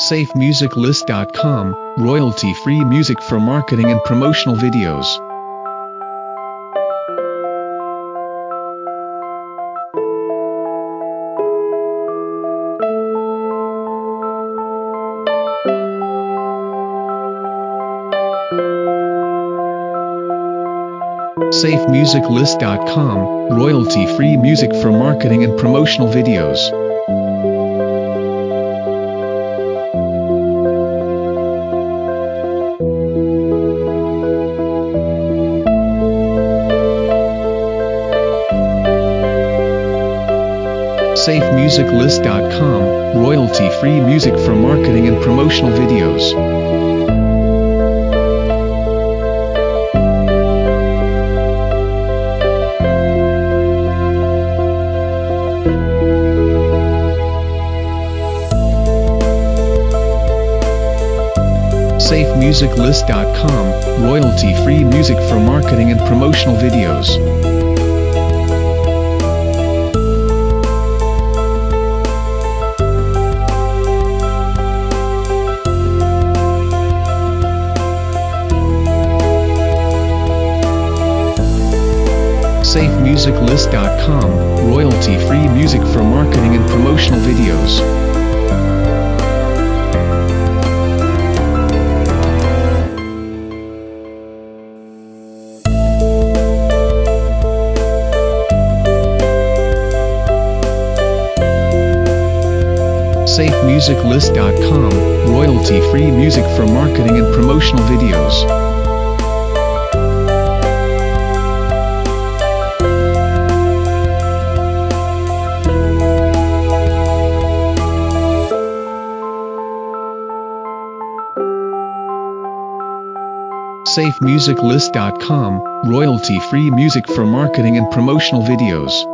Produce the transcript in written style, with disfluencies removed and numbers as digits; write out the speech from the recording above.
SafeMusicList.com, royalty-free music for marketing and promotional videos. SafeMusicList.com, royalty-free music for marketing and promotional videos. SafeMusicList.com, royalty-free music for marketing and promotional videos. SafeMusicList.com, royalty-free music for marketing and promotional videos. SafeMusicList.com, royalty-free music for marketing and promotional videos. SafeMusicList.com, royalty-free music for marketing and promotional videos. SafeMusicList.com, royalty-free music for marketing and promotional videos.